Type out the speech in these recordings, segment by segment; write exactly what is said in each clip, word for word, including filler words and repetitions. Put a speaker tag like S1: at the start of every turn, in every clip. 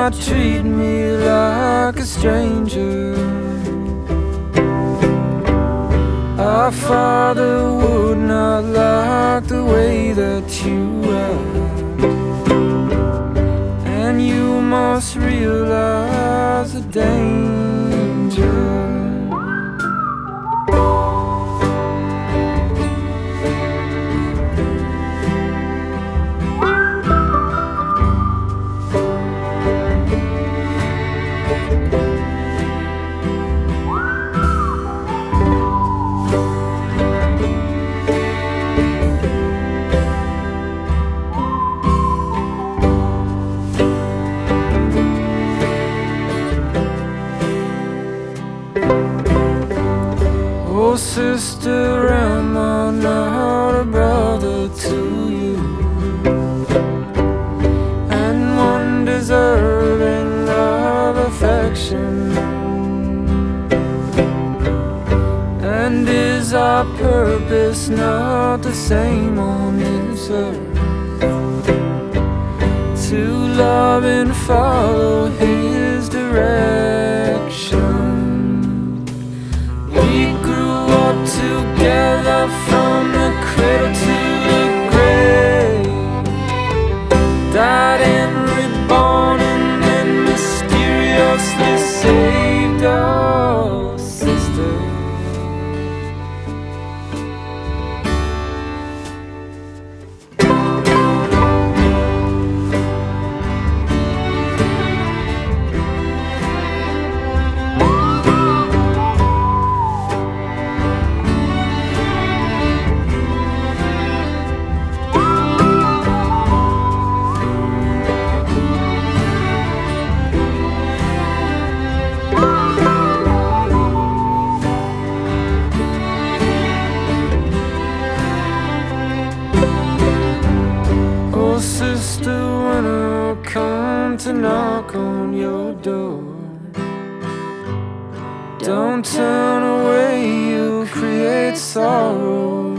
S1: not treat me like a stranger. Our Father would not like the way that you act, and you must realize the danger. Oh sister, am I not a brother to you, and one deserving of affection? And is our purpose not the same on this earth, to love and follow His direction? We grew up together from the cradle to the grave, died and reborn and then mysteriously saved. Oh, sister, sister, when I'll come to knock on your door, don't turn away, you'll create sorrow.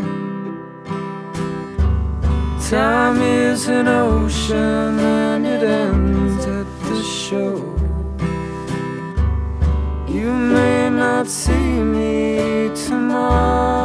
S1: Time is an ocean and it ends at the shore. You may not see me tomorrow,